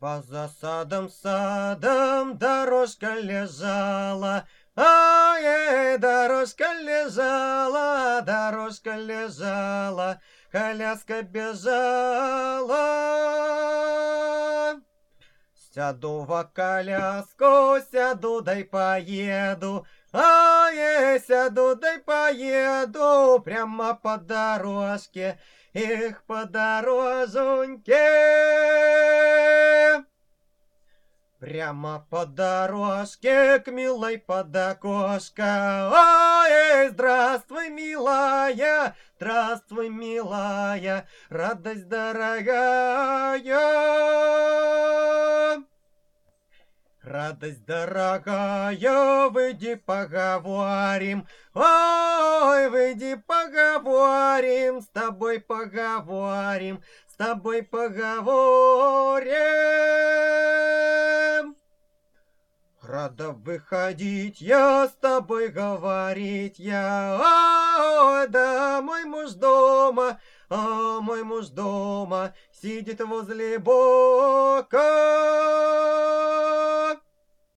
Поза садом дорожка лежала, ай, дорожка лежала, коляска бежала. Сяду в коляску, сяду да и поеду, ай, сяду да и поеду, прямо по дорожке, эх, по дорожоньке. Прямо по дорожке к милой под окошко. Ой, здравствуй, милая, радость дорогая. Радость дорогая, выйди поговорим. Ой, выйди поговорим, с тобой поговорим, с тобой поговорим. Рада выходить я, с тобой говорить я. Ой, да мой муж дома, мой муж дома, сидит возле бока.